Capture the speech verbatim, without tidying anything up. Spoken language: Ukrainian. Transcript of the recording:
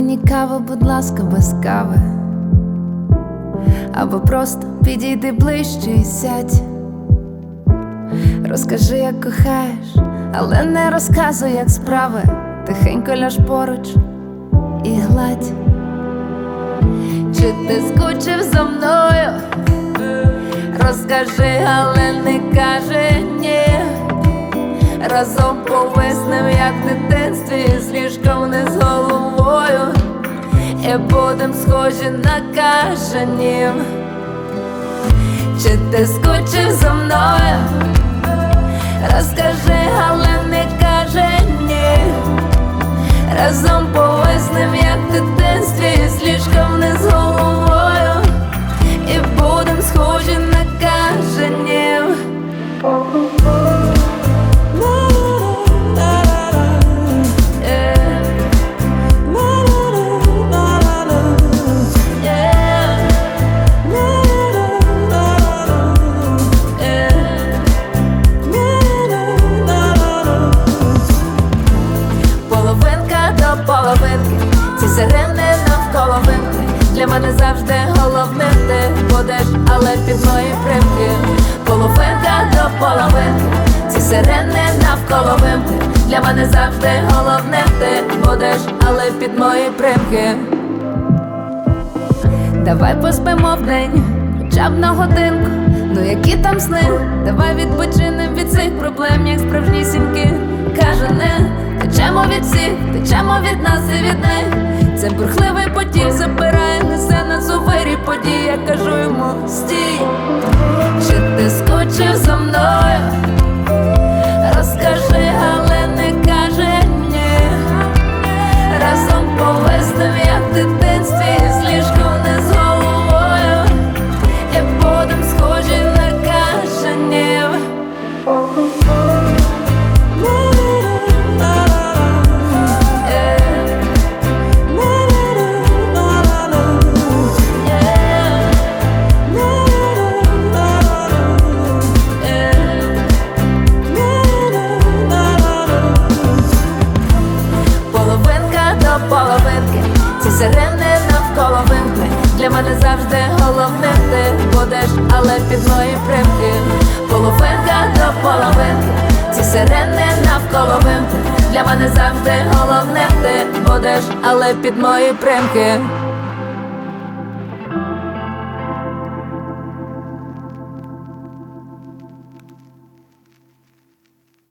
мені кава, будь ласка, без кави. Або просто підійди ближче і сядь. Розкажи, як кохаєш, але не розказуй, як справи. Тихенько ляж поруч і гладь. Чи ти скучив за мною? Розкажи, але не кажи ні. Разом повиснем, як в дитинстві, з ліжком вниз головою, і будем схожі на кажанів. Чи ти скучив за мною? Розкажи, але не кажи ні. Разом повиснем, як в дитинстві, з ліжком вниз головою, і будем схожі на кажанів. Ці сирени навколо вимки, для мене завжди головним ти будеш, але під мої примки. Половинка до половинки, ці сирени навколо вимки, для мене завжди головним ти будеш, але під мої примки. Давай поспимо вдень, хоча б на годинку. Ну які там сни, давай відпочинем від цих проблем, як справжнісінькі кажани. Течемо від всіх, течемо від нас і від них. Це бурхливий потік забирає, несе нас у вирі подій. Я кажу йому стій. Чи ти скучив за мною? Розкажи, але не кажи ні. Разом повиснем, як в дитинстві, з ліжком вниз головою, і будем схожі на кажанів. Ці сирени навколо вимкни, для мене завжди головним ти будеш, але під мої примки. Половинка до половинки, ці сирени навколо вимкни, для мене завжди головним ти будеш, але під мої примки.